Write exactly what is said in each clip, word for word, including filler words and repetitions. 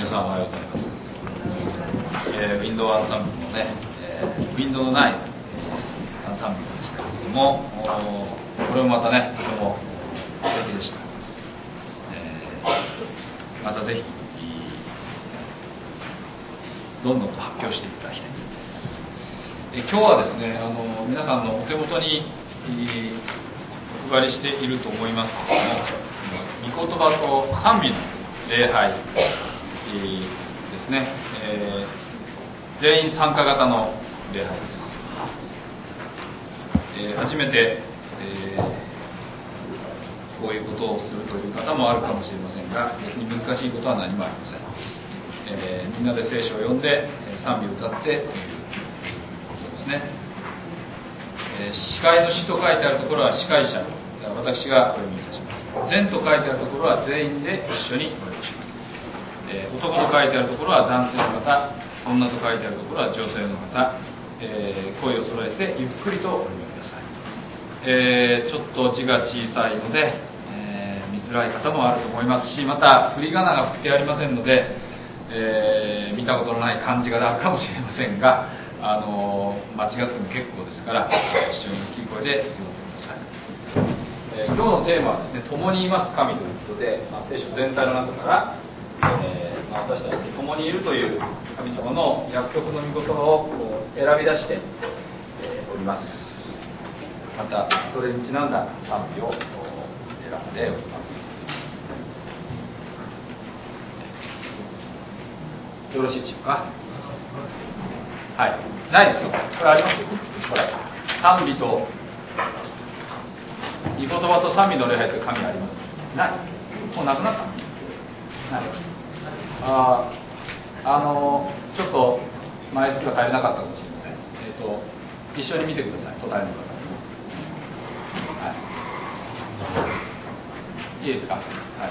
さんおはようございます。えー、ウィンドウアンサンブルのね、えー、ウィンドウのない、えー、アンサンブルでしたけれども、これもまたね、とても素敵でした。えー、またぜひどんどんと発表していただきたいです。えー、今日はですね、あの皆さんのお手元に、えー、お配りしていると思いますけれども、御言葉と賛美の礼拝、えー、ですね、えー、全員参加型の礼拝です。えー、初めて、えー、こういうことをするという方もあるかもしれませんが、別に難しいことは何もありません。えー、みんなで聖書を読んで賛美を歌ってということですね。えー、司会の詩と書いてあるところは司会者、私がお読みいたします。全と書いてあるところは全員で一緒にお読みします。えー、男と書いてあるところは男性の方、女と書いてあるところは女性の方、えー、声を揃えてゆっくりとお読みください。えー、ちょっと字が小さいので、えー、見づらい方もあると思いますし、また振り仮名が振ってありませんので、えー、見たことのない漢字があるかもしれませんが、あのー、間違っても結構ですから、一緒に大きい声で読んでください。えー、今日のテーマはですね、共にいます神ということで、まあ、聖書全体の中から、えーまあ、私たちに共にいるという神様の約束の御言葉を選び出して、えー、おります。またそれにちなんだ賛美を選んでおります。よろしいでしょうか。はい、ないですか。これありますよ。これ賛美と御言葉と賛美の礼拝という紙あります。ない。もうなくなった。ない。ああのちょっと枚数が足りなかったかもしれません。えっと一緒に見てください。隣の方。はい。いいですか。はい。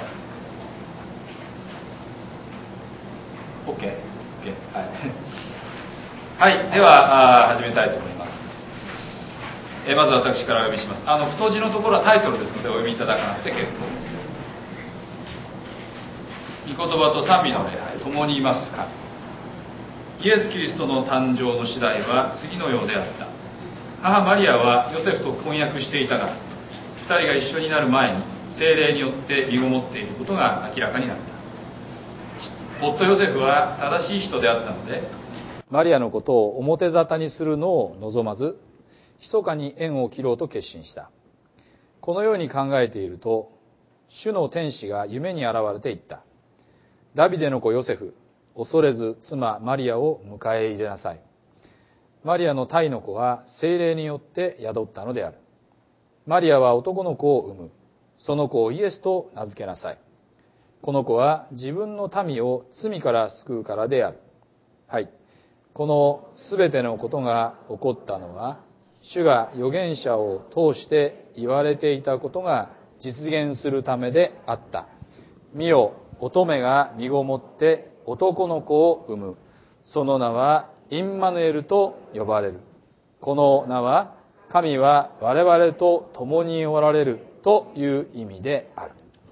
オッケー。オッケー。はい。はい、では始めたいと思います。えまず私からお読みします。あの太字のところはタイトルですのでお読みいただかなくて結構です。御言葉と賛美の礼拝、共にいますか。イエス・キリストの誕生の次第は次のようであった。母マリアはヨセフと婚約していたが、二人が一緒になる前に聖霊によって身ごもっていることが明らかになった。夫ヨセフは正しい人であったので、マリアのことを表沙汰にするのを望まず、密かに縁を切ろうと決心した。このように考えていると、主の天使が夢に現れて言った。ダビデの子ヨセフ、恐れず妻マリアを迎え入れなさい。マリアの胎の子は聖霊によって宿ったのである。マリアは男の子を産む。その子をイエスと名付けなさい。この子は自分の民を罪から救うからである。はい。このすべてのことが起こったのは、主が預言者を通して言われていたことが実現するためであった。見よ、乙女が身ごもって男の子を産む。その名はインマヌエルと呼ばれる。この名は神は我々と共におられるという意味である。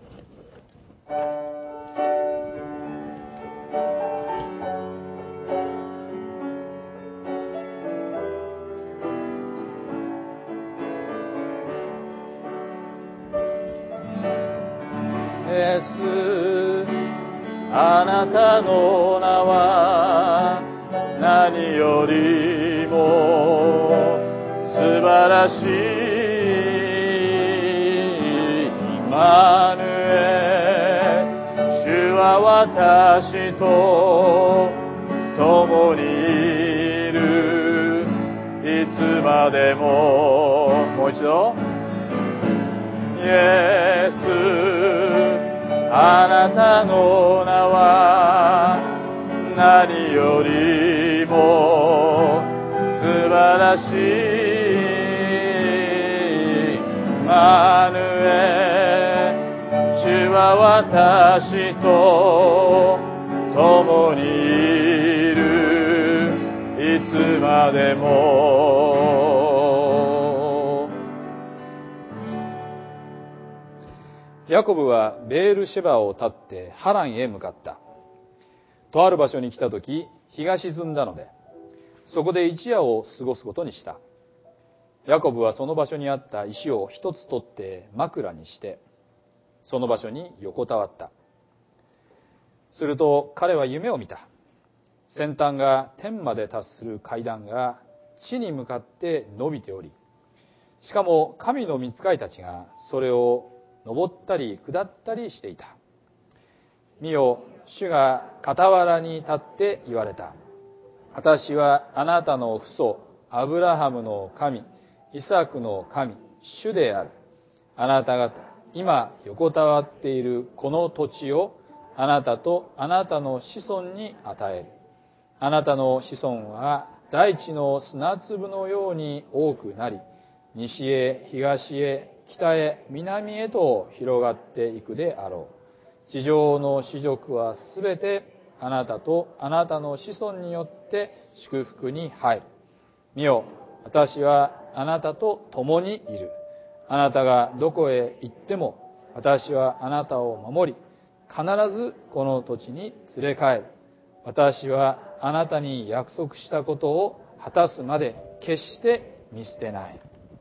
イエス、あなたの名は何よりも素晴らしい。イマヌエル、主は私と共にいる。いつまでも。もう一度。イエス、あなたの名は何よりも素晴らしい。イマヌエル、主は私と共にいる。いつまでも。ヤコブはベールシェバを立ってハランへ向かった。 とある場所に来た時、日が沈んだので、そこで一夜を過ごすことにした。ヤコブはその場所にあった石を一つ取って枕にして、その場所に横たわった。すると彼は夢を見た。先端が天まで達する階段が地に向かって伸びており、しかも神の御使いたちがそれを登ったり下ったりしていた。見よ、主が傍らに立って言われた。私はあなたの父祖アブラハムの神、イサクの神、主である。あなた方今横たわっているこの土地をあなたとあなたの子孫に与える。あなたの子孫は大地の砂粒のように多くなり、西へ東へ北へ南へと広がっていくであろう。地上の子族はすべてあなたとあなたの子孫によって祝福に入る。見よ、私はあなたと共にいる。あなたがどこへ行っても私はあなたを守り、必ずこの土地に連れ帰る。私はあなたに約束したことを果たすまで決して見捨てない。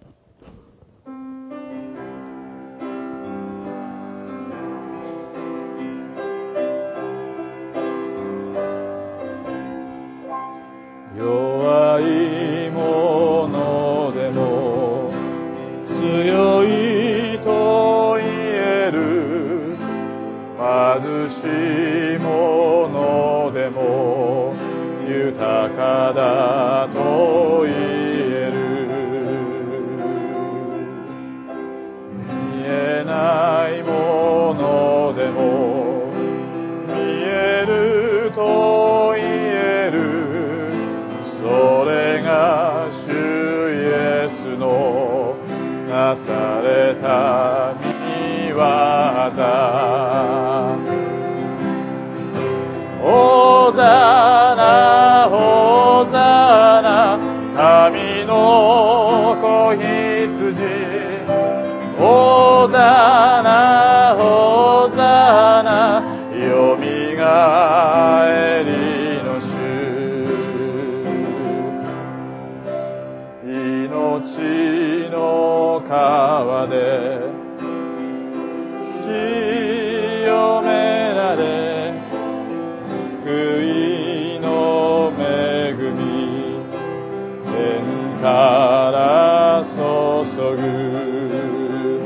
弱いものでも強いと言える、貧しいものでも豊かだと言える。見えないものでも見えると言える。それが主イエスのなされた御業。ホザナホザナ、神の子羊。ホザナホザナ、よみがえりの主。命の川で清められ、福井の恵み天から注ぐ。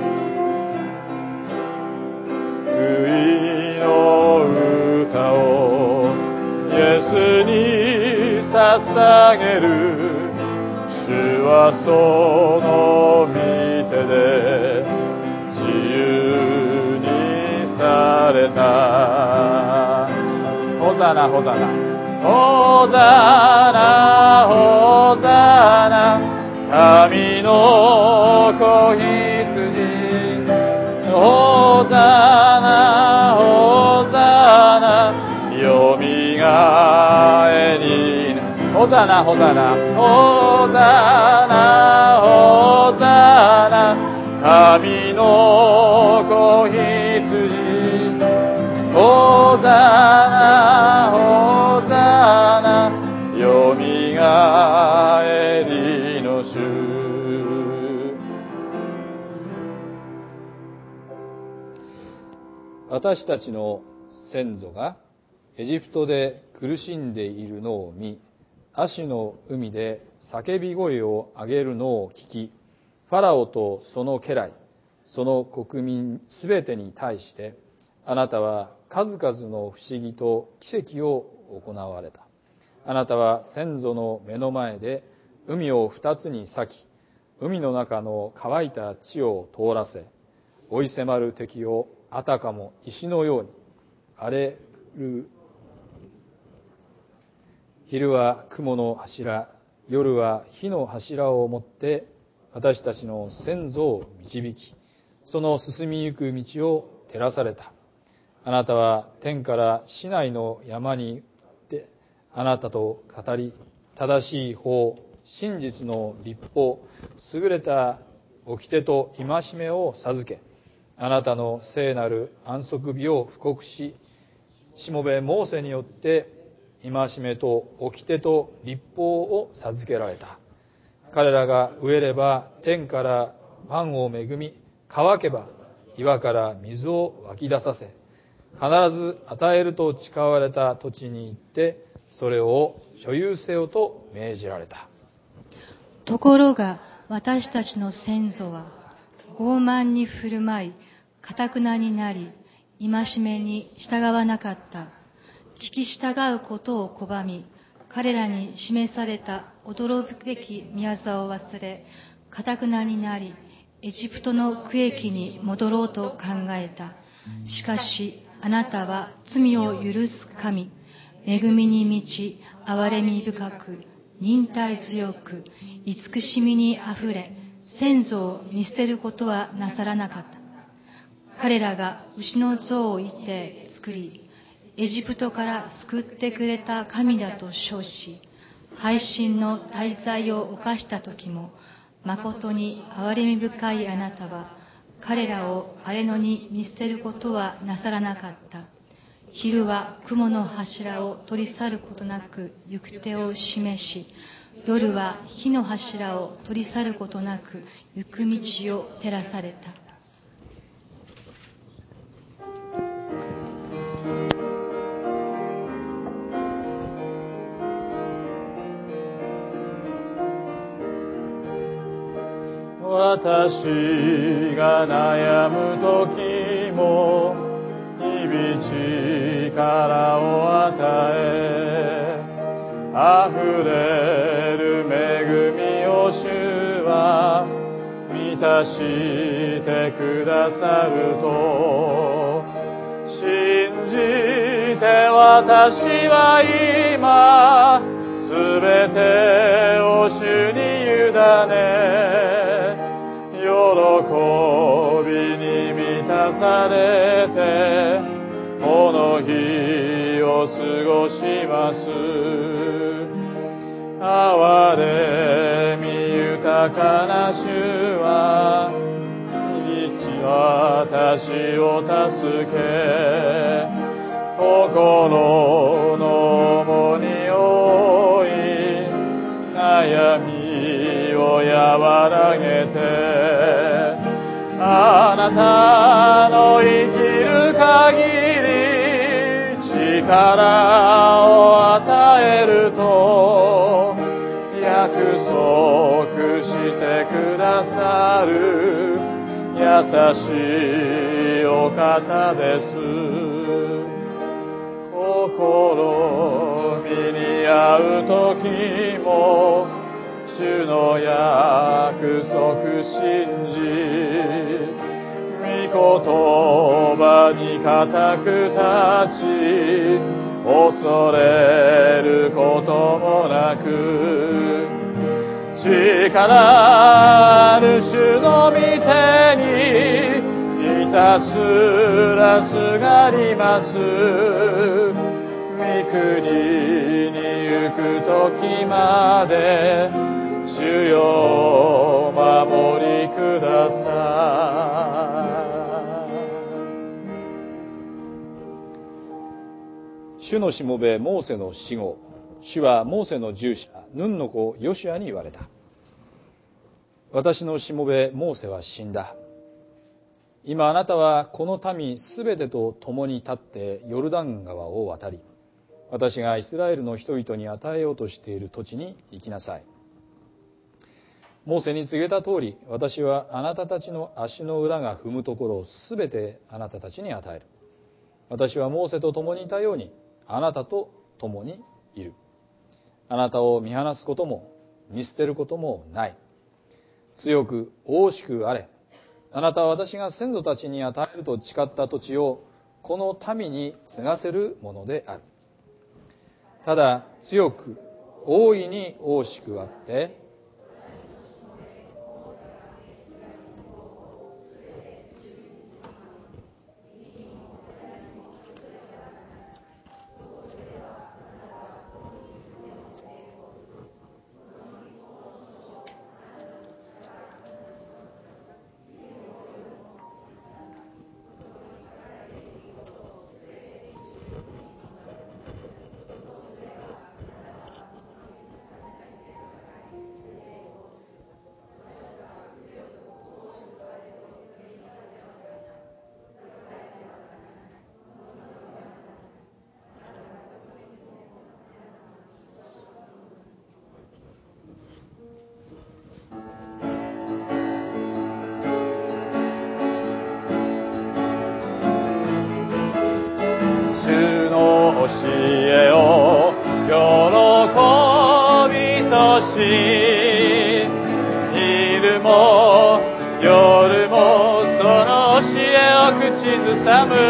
福井の歌をイエスに捧げる。主はその御手で自由にされた。ホザナホザナホザナホザナ、神の子羊。ホザナホザナ、よみがえり。ホザナホザナホザナホザナ、神の子羊。ホザナホザナ、よみがえりの主。私たちの先祖がエジプトで苦しんでいるのを見、アシの海で叫び声を上げるのを聞き、ファラオとその家来、その国民すべてに対して、あなたは数々の不思議と奇跡を行われた。あなたは先祖の目の前で海を二つに裂き、海の中の乾いた地を通らせ、追い迫る敵をあたかも石のように荒れる。昼は雲の柱、夜は火の柱をもって私たちの先祖を導き、その進みゆく道を照らされた。あなたは天から市内の山に行ってあなたと語り、正しい法、真実の律法、優れた掟と戒めを授け、あなたの聖なる安息日を布告し、しもべモーセによって戒めと掟と律法を授けられた。彼らが植えれば天からパンを恵み、乾けば岩から水を湧き出させ、必ず与えると誓われた土地に行ってそれを所有せよと命じられた。 ところが私たちの先祖は傲慢に振る舞い、頑なになり、戒めに従わなかった。聞き従うことを拒み、彼らに示された驚くべき宮沢を忘れ、頑なになり、エジプトの区域に戻ろうと考えた。しかしあなたは罪を許す神、恵みに満ち、憐れみ深く、忍耐強く、慈しみにあふれ、先祖を見捨てることはなさらなかった。彼らが牛の像を射て作り、エジプトから救ってくれた神だと称し、背信の大罪を犯した時も、誠に憐れみ深いあなたは、彼らを荒れ野に見捨てることはなさらなかった。昼は雲の柱を取り去ることなく行く手を示し、夜は火の柱を取り去ることなく行く道を照らされた。 私が悩む時も日々力を与え、溢れる恵みを主は満たしてくださると信じて、私は今すべてを主に委ね、喜びに満たされてこの日を過ごします。憐れみ豊かな主は私を助け、心の重荷を負い悩みを和らげて、あなたの生きる限り力を与えると約束してくださる優しいお方です。試みに遭う時も主の約束信じ、御言葉に固く立ち、恐れることもなく、力ある主の御手にひたすらすがります。御国に行く時まで主よ守りください。主のしもべモーセの死後、主はモーセの従者ヌンの子ヨシュアに言われた。私のしもべモーセは死んだ。今あなたはこの民すべてと共に立ってヨルダン川を渡り、私がイスラエルの人々に与えようとしている土地に行きなさい。モーセに告げた通り、私はあなたたちの足の裏が踏むところをすべてあなたたちに与える。私はモーセと共にいたようにあなたと共にいる。あなたを見放すことも見捨てることもない。強く大しくあれ。あなたは私が先祖たちに与えると誓った土地をこの民に継がせるものである。ただ強く大いに大しくあって昼も夜もその教えを口ずさむ。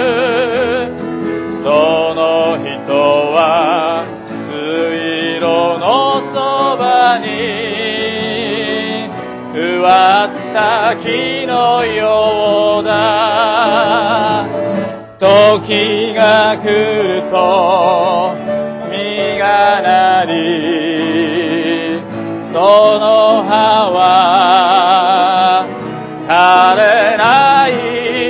その人は水路のそばに植わった木のようだ。時が来ると実がなり、その葉は枯れない。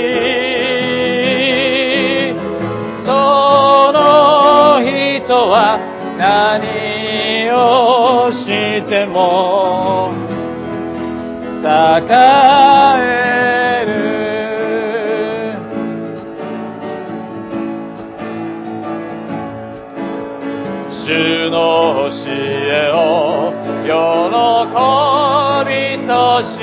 その人は何をしても栄える。主の教えを喜びとし、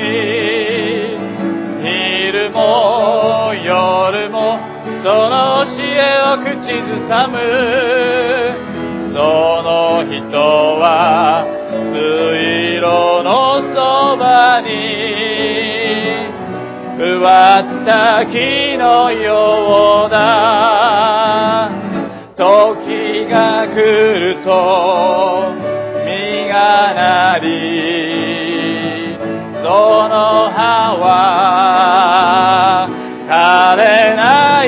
昼も夜もその教えを口ずさむ。その人は水路のそばに植わった木のようだ。時が来ると実がなり、その葉は枯れない。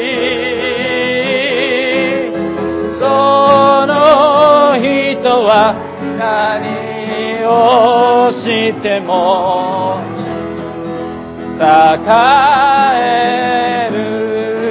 その人は何をしても栄える。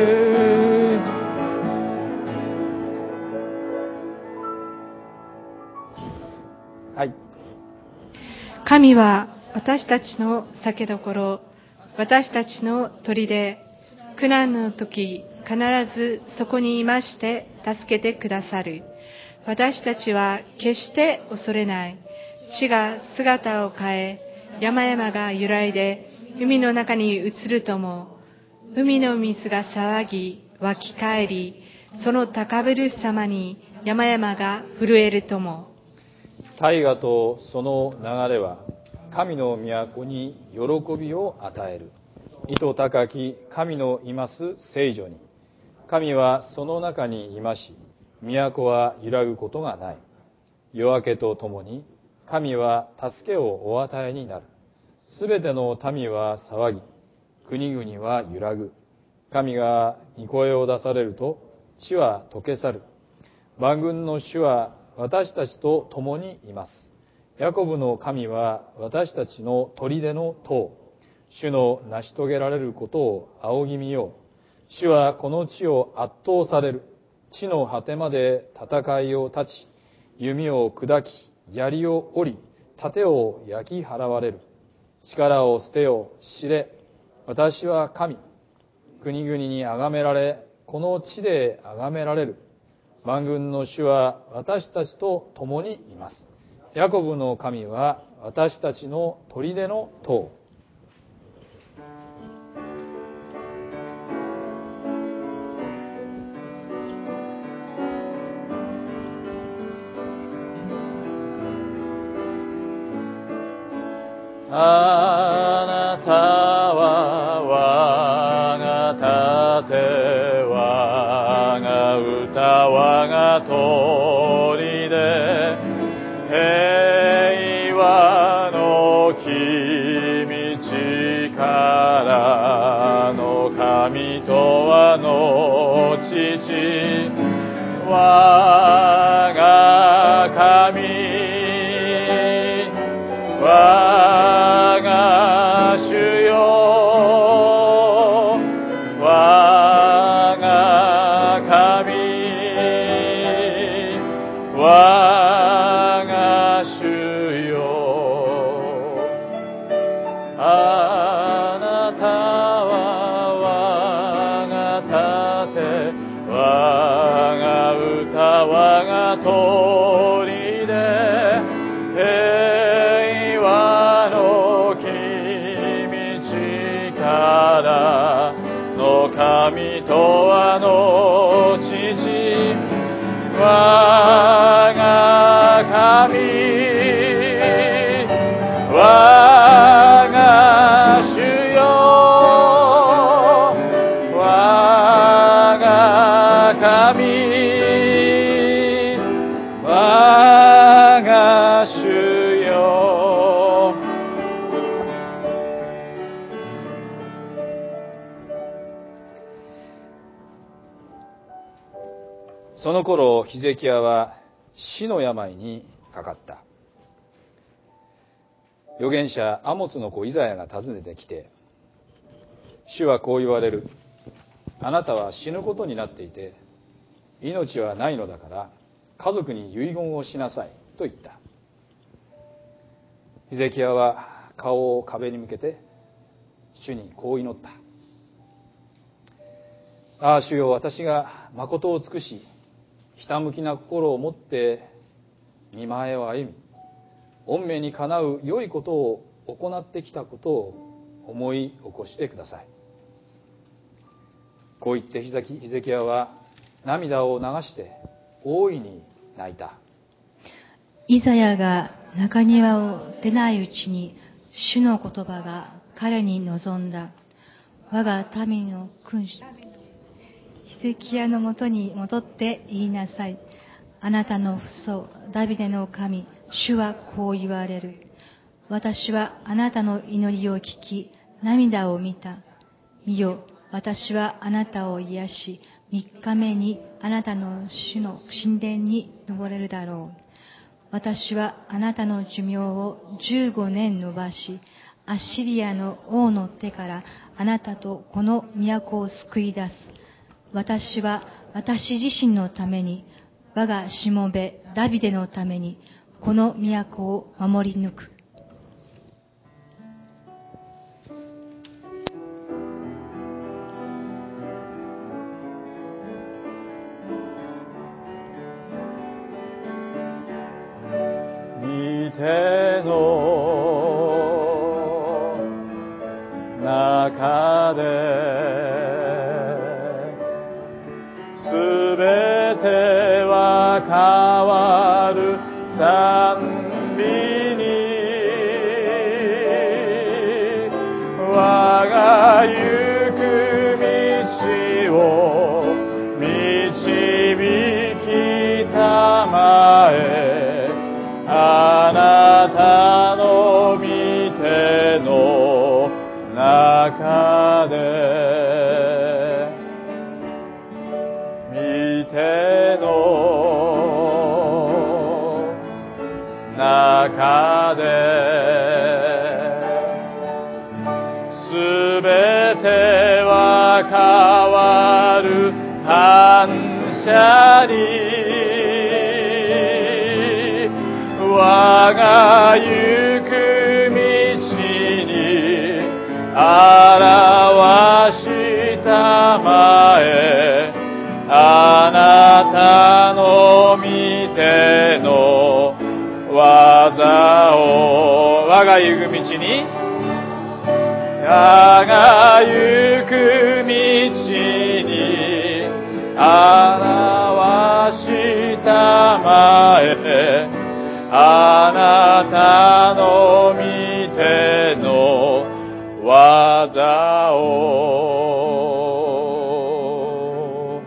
はい。 神は私たちの酒どころ、私たちの砦。苦難の時、必ずそこにいまして助けてくださる。私たちは決して恐れない。地が姿を変え、山々が揺らいで海の中に移るとも、海の水が騒ぎ湧き返り、その高ぶる様に山々が震えるとも。 大河とその流れは神の都に喜びを与える。意図高き神のいます聖所に、神はその中にいまし、都は揺らぐことがない。夜明けとともに神は助けをお与えになる。すべての民は騒ぎ、国々は揺らぐ。神が御声を出されると地は溶け去る。万軍の主は私たちと共にいます。ヤコブの神は私たちの砦の塔。主の成し遂げられることを仰ぎ見よう。主はこの地を圧倒される。地の果てまで戦いを立ち、弓を砕き、槍を折り、盾を焼き払われる。力を捨てよ、知れ。私は神。国々に崇められ、この地で崇められる。万軍の主は私たちと共にいます。ヤコブの神は私たちの砦の塔。あなたは我が盾、我が歌、我が砦、平和の君、力の神とはの父、我が神、我が主よ、我が神、我が主よ。あなたは我が盾、我が歌、我が砦、平和の君、力の神とはの父、我が神、 その頃ヒゼキヤは死の病にかかった。預言者アモツの子イザヤが訪ねてきて、主はこう言われる。あなたは死ぬことになっていて、命はないのだから家族に遺言をしなさいと言った。ヒゼキヤは顔を壁に向けて主にこう祈った。ああ主よ、私が誠を尽くしひたむきな心を持って御前を歩み、御命にかなう良いことを行ってきたことを思い起こしてください。こう言ってヒゼキヤは涙を流して大いに泣いた。 イザヤが中庭を出ないうちに主の言葉が彼に臨んだ。我が民の君主ヒゼキヤのもとに戻って言いなさい。あなたの父祖ダビデの神主はこう言われる。私はあなたの祈りを聞き涙を見た。見よ、私はあなたを癒し、三日目にあなたの主の神殿に登れるだろう。私はあなたの寿命を十五年延ばし、アッシリアの王の手からあなたとこの都を救い出す。私は私自身のために、我がしもべダビデのために、この都を守り抜く。 手の中ですべては変わる賛美に我が行く道を導きたまえ、あなたの御手の中で、御手の中ですべては変わる感謝に我が行く道に表したまえ、あなたの御手の技を我が行く道に我が行く道に表したまえ、あなたの御手の技を。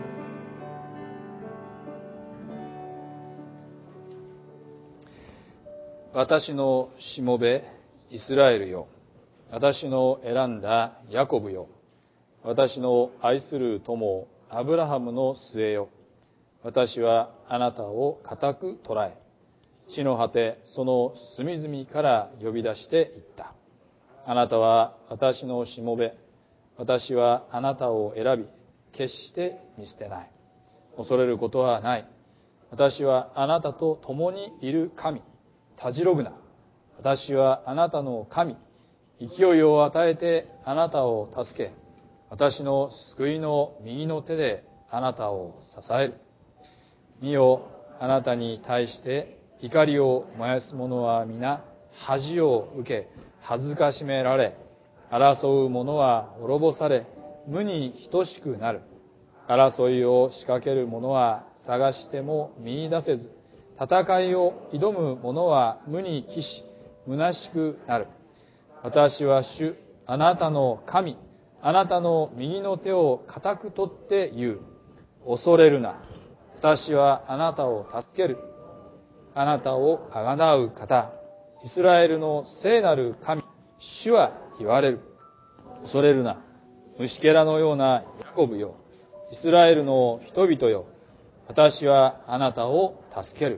私のしもべイスラエルよ、私の選んだヤコブよ、私の愛する友アブラハムの末よ、私はあなたを固く捕らえ、地の果てその隅々から呼び出していった。あなたは私のしもべ、私はあなたを選び決して見捨てない。恐れることはない。私はあなたと共にいる神、たじろぐな。私はあなたの神、勢いを与えてあなたを助け、私の救いの右の手であなたを支える。見よ、あなたに対して怒りを燃やす者は皆恥を受け恥ずかしめられ、争う者は滅ぼされ無に等しくなる。争いを仕掛ける者は探しても見出せず、戦いを挑む者は無に帰し虚しくなる。私は主、あなたの神、あなたの右の手を固く取って言う。恐れるな。私はあなたを助ける。あなたをあがなう方、イスラエルの聖なる神、主は言われる。恐れるな。虫けらのようなヤコブよ、イスラエルの人々よ、 私はあなたを助ける。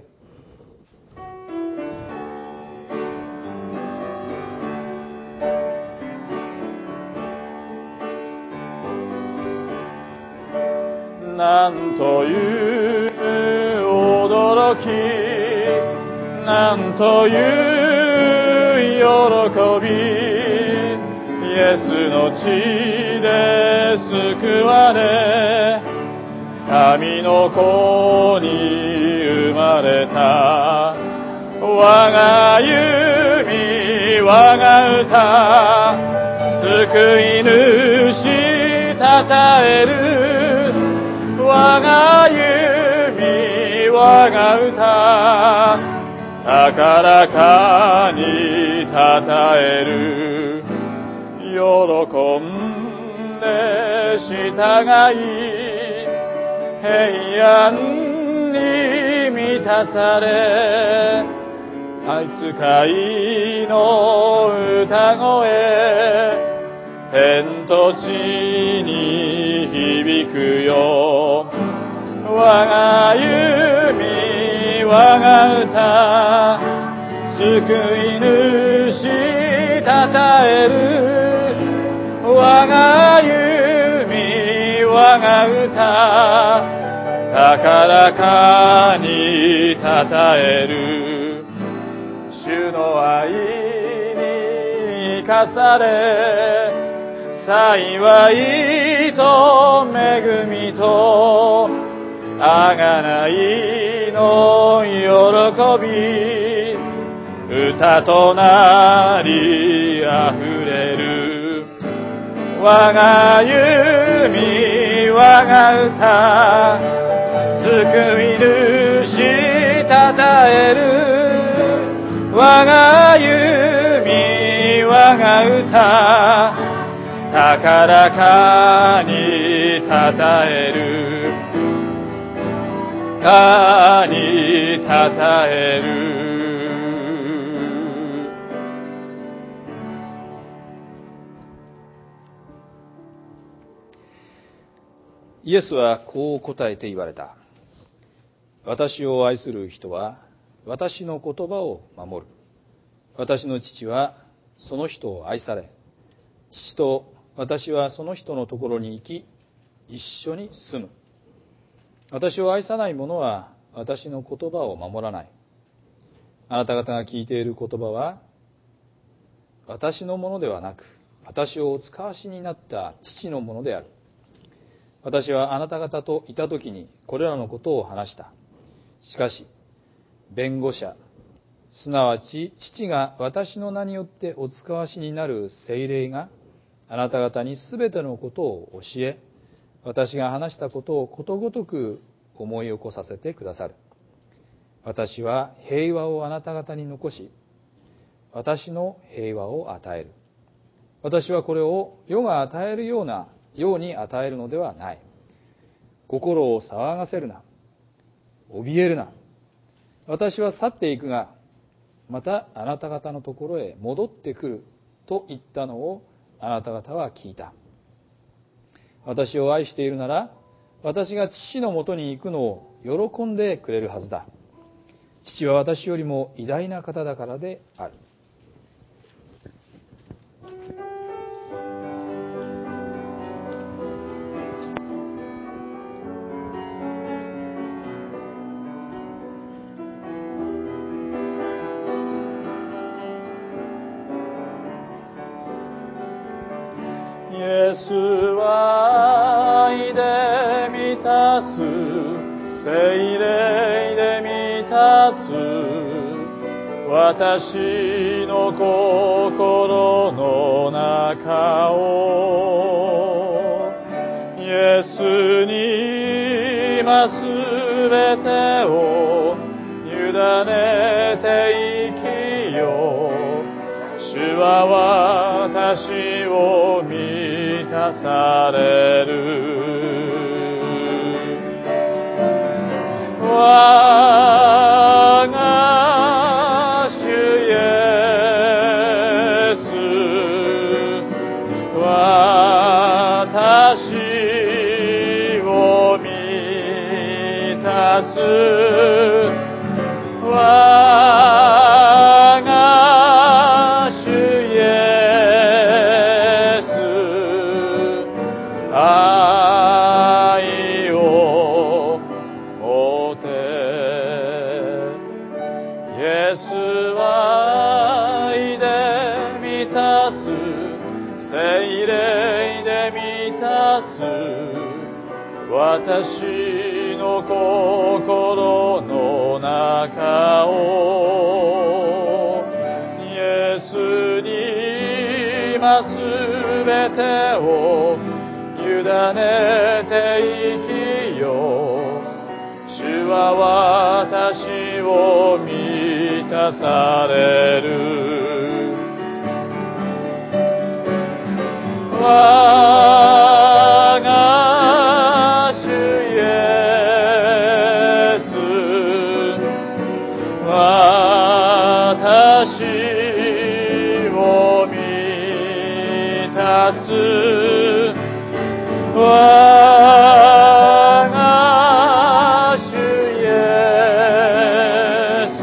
なんという驚き、なんという喜び、イエスの血で救われ、神の子に生まれた。我が弓、我が歌、救い主たたえる。我が弓、我が歌、高かにたたえる。喜んで従い、平安に満たされ、愛使いの歌声、天と地に響くよ。我が弓、我が歌、救い主たたえる。我が弓、我が歌、高かにたたえる。主の愛に生かされ、幸いと恵みと贖いの喜び、歌となりあふれる。我が弓、我が歌、救い主たたえる。我が弓、我が歌、高かにたたえる。かにたたえる。イエスはこう答えて言われた。私を愛する人は私の言葉を守る。私の父はその人を愛され、父と私はその人のところに行き、一緒に住む。私を愛さない者は私の言葉を守らない。あなた方が聞いている言葉は私のものではなく、私をお使わしになった父のものである。私はあなた方といたときにこれらのことを話した。しかし弁護者、すなわち父が私の名によってお使わしになる聖霊があなた方にすべてのことを教え、私が話したことをことごとく思い起こさせてくださる。私は平和をあなた方に残し、私の平和を与える。私はこれを世が与えるようなように与えるのではない。心を騒がせるな、怯えるな。私は去っていくが、またあなた方のところへ戻ってくると言ったのをあなた方は聞いた。私を愛しているなら、私が父のもとに行くのを喜んでくれるはずだ。父は私よりも偉大な方だからである。イエスは愛で満たす、聖霊で満たす、私の心の中を。イエスに今すべてを委ねて生きよう。主は私を満たされる。我が主イエス、私を満たス我が主イエス愛をもてイエスは愛で満たす聖霊で満たす私の心の中をイエスに今すべてを委ねて生きよ主は私を満たされる我が主イエス私を満たす我が主イエス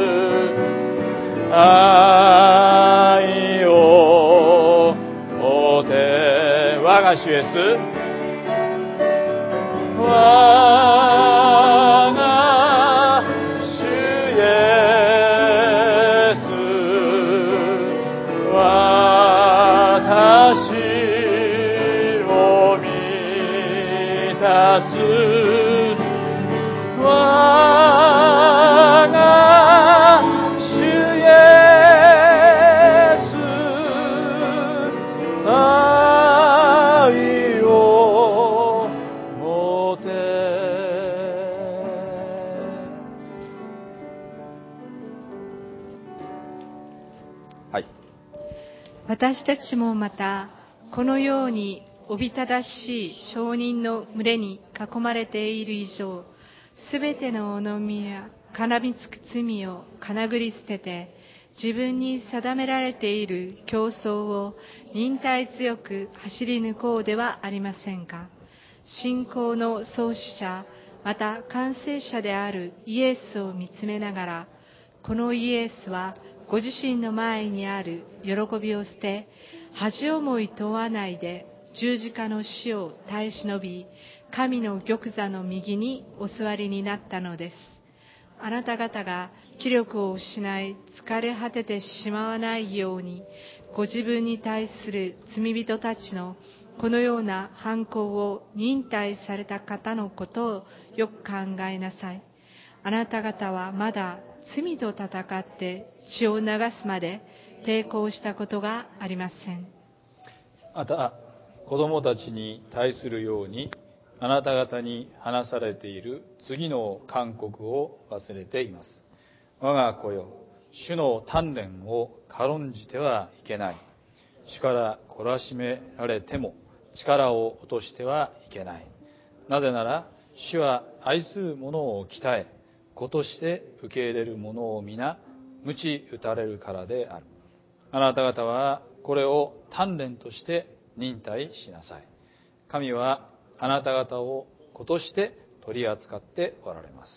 愛をもて我が主イエス我が主イエス私を満たす我が主イエス愛をもてはい私たちもまたこのようにおびただしい証人の群れに囲まれている以上すべてのおみや絡みつく罪をかなぐり捨てて自分に定められている競争を忍耐強く走り抜こうではありませんか。信仰の創始者また完成者であるイエスを見つめながらこのイエスはご自身の前にある喜びを捨て恥思い問わないで十字架の死を耐え忍び神の玉座の右にお座りになったのです。あなた方が気力を失い疲れ果ててしまわないようにご自分に対する罪人たちのこのような犯行を忍耐された方のことをよく考えなさい。あなた方はまだ罪と戦って血を流すまで抵抗したことがありません。 また子供たちに対するようにあなた方に話されている次の勧告を忘れています。我が子よ、主の鍛錬を軽んじてはいけない。主から懲らしめられても力を落としてはいけない。なぜなら主は愛する者を鍛え子として受け入れる者を皆鞭打たれるからである。あなた方はこれを鍛錬として忍耐しなさい。神はあなた方を子として取り扱っておられます。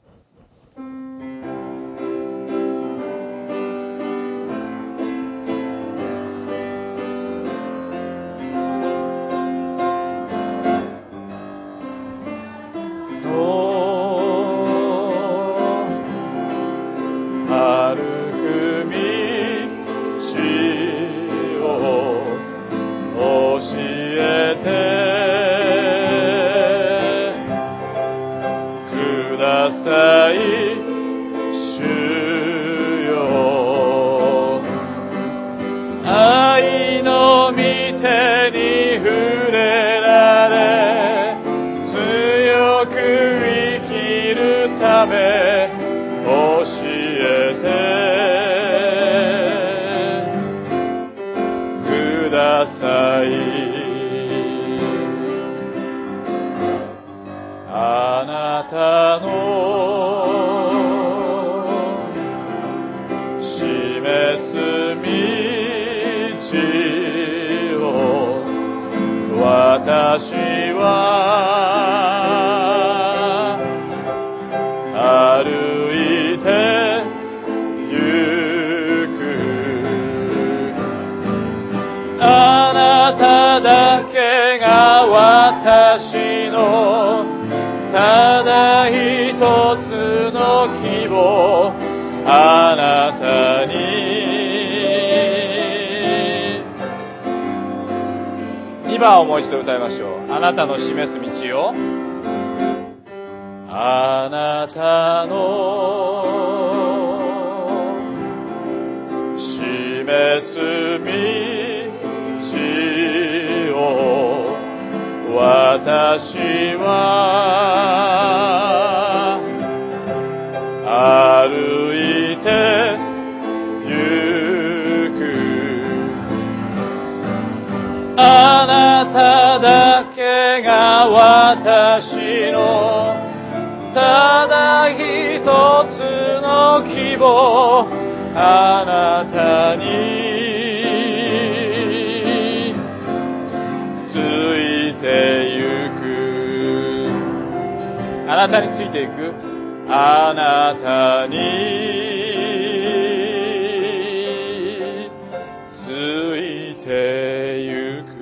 あなたの示す道を私はのただ一つの希望、あなたに。にばんをもう一度歌いましょう。あなたの示す道を、あなたの示す道を私は歩いてゆく。あなただけが私のただ一つの希望、あなたについてゆく。あなたについていく。あなたについてゆく。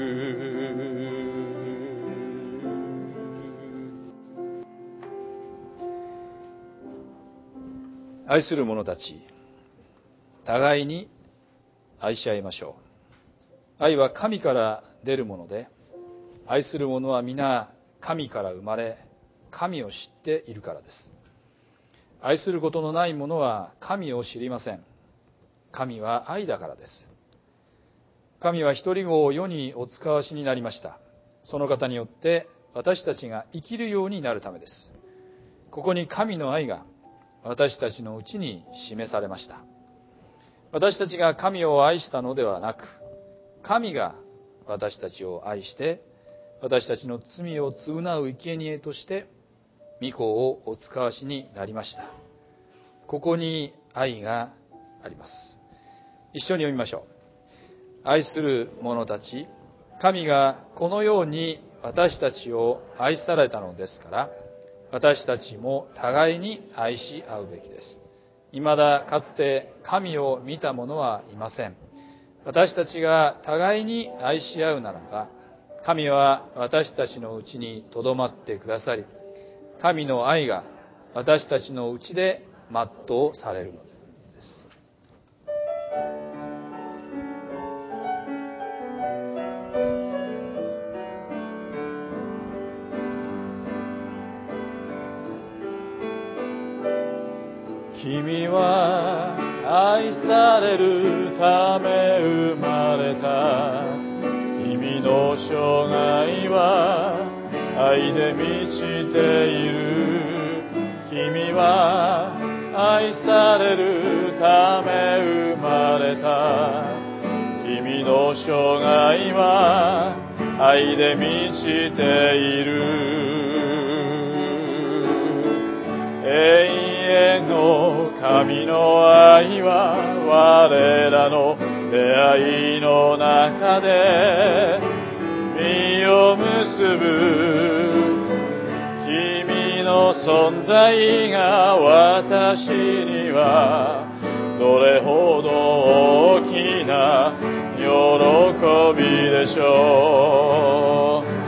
愛する者たち、互いに愛し合いましょう。愛は神から出るもので、愛する者は皆神から生まれ、神を知っているからです。愛することのない者は神を知りません。神は愛だからです。神は一人子を世にお使わしになりました。その方によって私たちが生きるようになるためです。ここに神の愛が私たちのうちに示されました。私たちが神を愛したのではなく、神が私たちを愛して、私たちの罪を償う生贄として御子をお使わしになりました。ここに愛があります。一緒に読みましょう。愛する者たち、神がこのように私たちを愛されたのですから、私たちも互いに愛し合うべきです。未だかつて神を見た者はいません。私たちが互いに愛し合うならば、神は私たちのうちにとどまってくださり、神の愛が私たちのうちで全うされるのです。君は愛されるため生まれた。君の生涯は愛で満ちている。君は愛されるため生まれた。君の生涯は愛で満ちている。永遠の神の愛は我らの出会いの中で実を結ぶ。君の存在が私にはどれほど大きな喜びでしょう。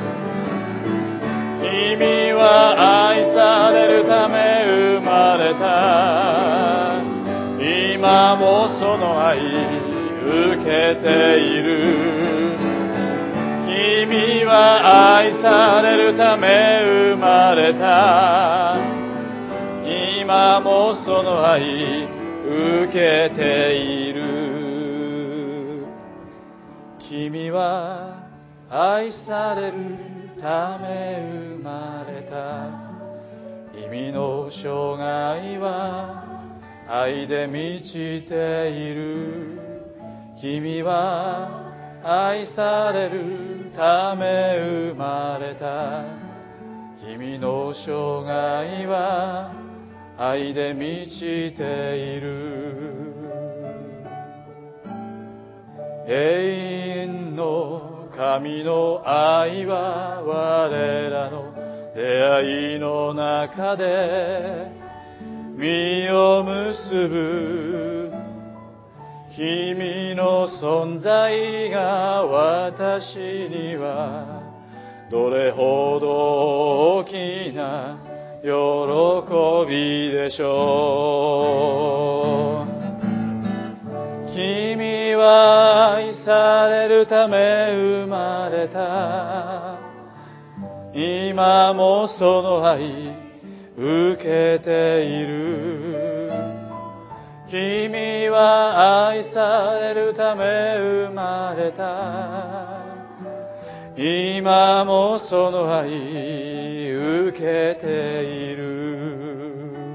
君は愛されるため生まれた。今もその愛受けている。君は愛されるため生まれた。今もその愛受けている。君は愛されるため生まれた。君の生涯は愛で満ちている。君は愛されるため生まれた。君の生涯は愛で満ちている。永遠の神の愛は我らの出会いの中で実を結ぶ。君の存在が私にはどれほど大きな喜びでしょう。君は愛されるため生まれた。今もその愛受けている。君は愛されるため生まれた。今もその愛受けている。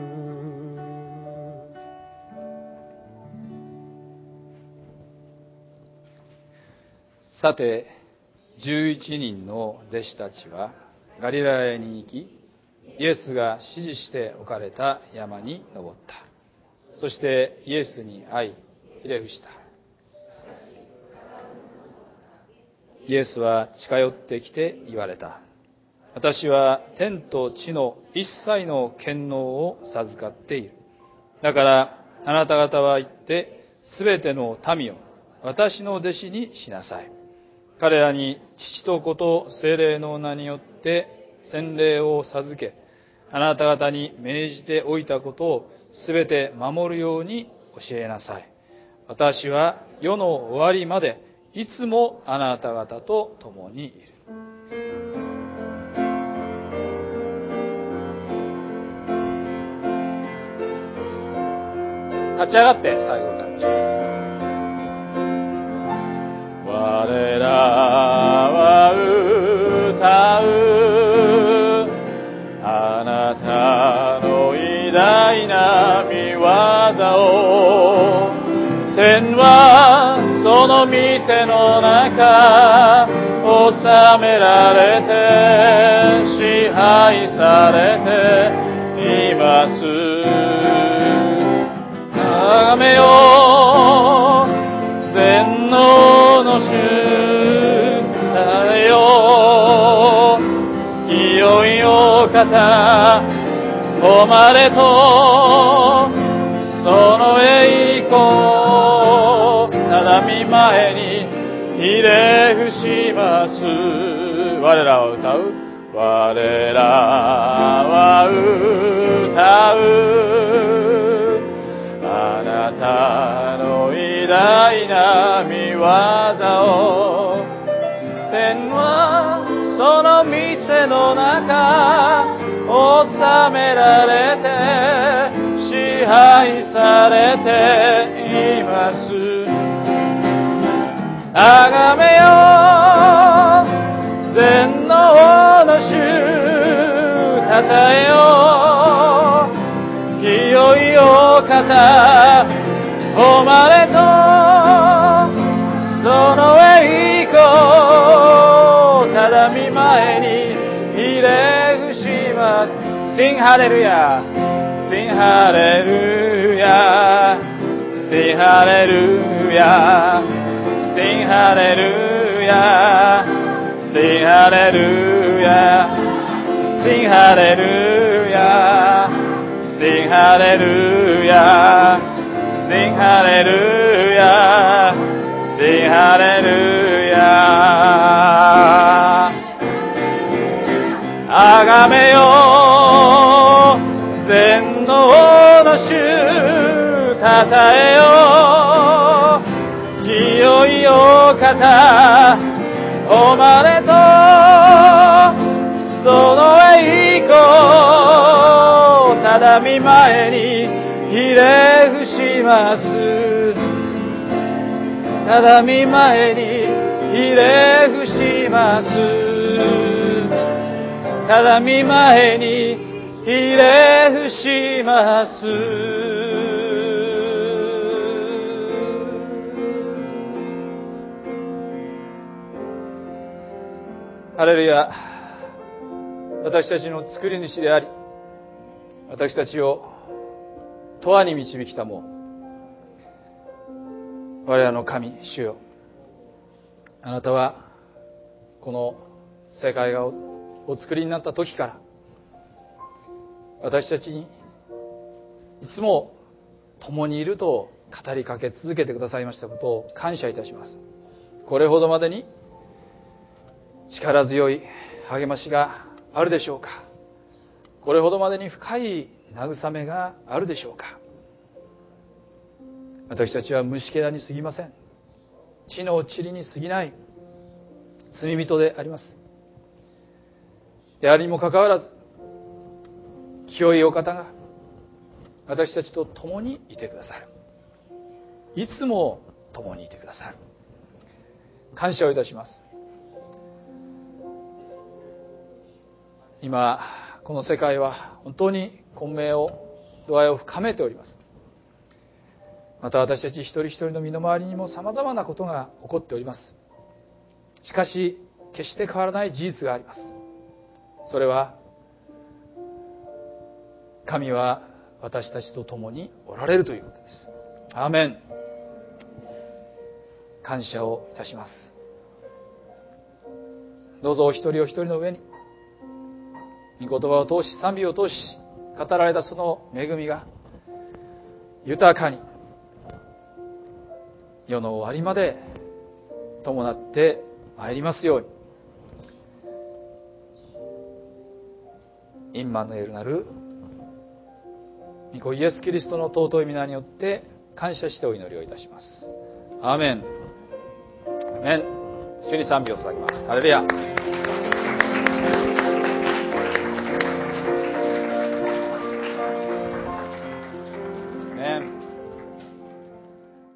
さて、十一人の弟子たちはガリラヤに行き、イエスが指示しておかれた山に登った。そしてイエスに会い、ひれ伏した。イエスは近寄ってきて言われた。私は天と地の一切の権能を授かっている。だからあなた方は行ってすべての民を私の弟子にしなさい。彼らに父と子と聖霊の名によって洗礼を授け、あなた方に命じておいたことをすべて守るように教えなさい。私は世の終わりまでいつもあなた方と共にいる。立ち上がって最後歌いましょう。我らは歌うあなたの偉大な御業を。天はその御手の中収められて支配されています。あがめよ全能の主だよ。清いお方誉れとその栄光ただ御前にひれ伏します。我らは歌う我らは歌うあなたの偉大な御業を。天はその御手の中収められて支配されています。あがめよ全能の主たたえよ。清いお方誉れとその栄光ただ御前にひれ伏します。Sing Hallelujah Sing Hallelujah Sing Hallelujah Sing Hallelujah Sing Hallelujah Sing Hallelujah Sing Hallelujah Sing Hallelujah Sing Hallelujah あがめよ全能の主たたえよ。清いお方誉れとその栄光ただ御前にひれ伏します。ただ御前にひれ伏します。ただ御前にひれ伏します。ハレルヤ。私たちの作り主であり、私たちを永遠に導きたもう我らの神主よ、あなたはこの世界がお作りになった時から私たちにいつも共にいると語りかけ続けてくださいましたことを感謝いたします。これほどまでに力強い励ましがあるでしょうか。これほどまでに深い慰めがあるでしょうか。私たちは虫けらに過ぎません。地の塵に過ぎない罪人であります。であるにもかかわらず、清いお方が私たちと共にいてくださる。いつも共にいてくださる。感謝をいたします。今この世界は本当に混迷を度合いを深めております。また私たち一人一人の身の回りにも様々なことが起こっております。しかし決して変わらない事実があります。それは神は私たちと共におられるということです。アーメン。感謝をいたします。どうぞお一人お一人の上に御言葉を通し、賛美を通し語られたその恵みが豊かに世の終わりまで伴ってまいりますように。インマヌエルなる御子イエスキリストの尊い皆によって感謝してお祈りをいたします。アーメン。アーメン。主に賛美を捧げます。ハレルヤ。